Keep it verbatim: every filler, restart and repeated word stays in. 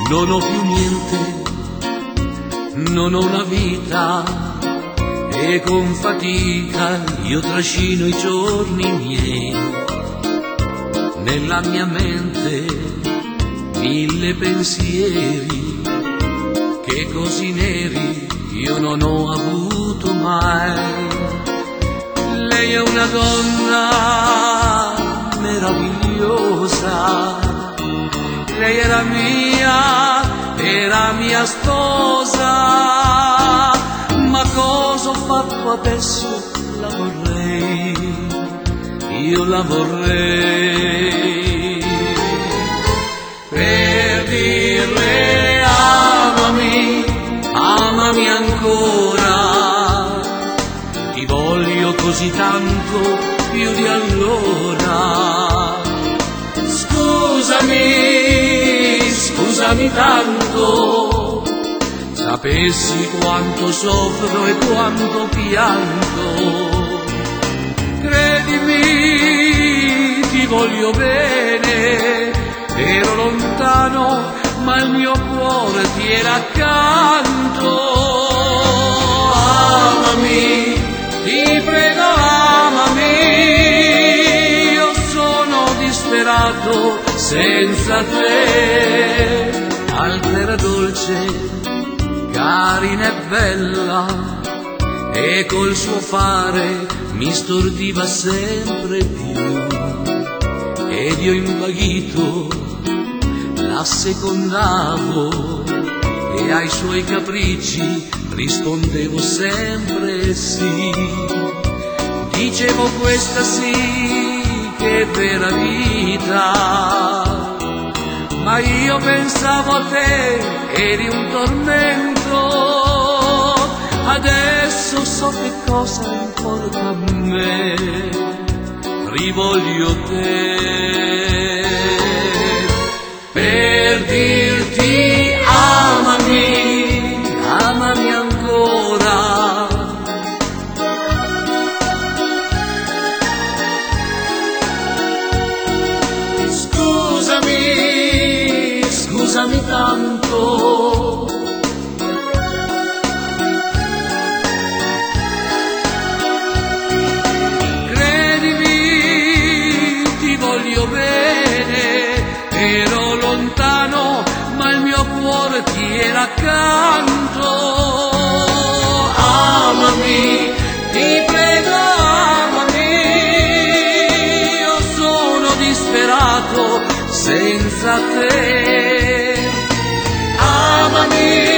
non ho più niente, non ho una vita e con fatica io trascino i giorni miei. Nella mia mente mille pensieri che così neri io non ho avuto mai. Lei è una donna meravigliosa, lei era mia, era mia sposa, ma cosa ho fatto adesso? La vorrei, io la vorrei, per dirle amami, amami ancora, ti voglio così tanto più di allora. Scusami, scusami tanto, sapessi quanto soffro e quanto pianto. Credimi, ti voglio bene, ero lontano ma il mio cuore ti era accanto. Amami, ti prego amami, io sono disperato senza te. Altera dolce, carina e bella, e col suo fare mi stordiva sempre più, ed io invaghito la secondavo e ai suoi capricci rispondevo sempre sì. Dicevo questa sì che è vera vita, ma io pensavo a te, eri un tormento. Adesso so che cosa importa a me, rivoglio te per dirti amami, amami ancora. Scusami, scusami tanto, ero lontano ma il mio cuore ti era accanto. Amami, ti prego amami, io sono disperato senza te. Amami,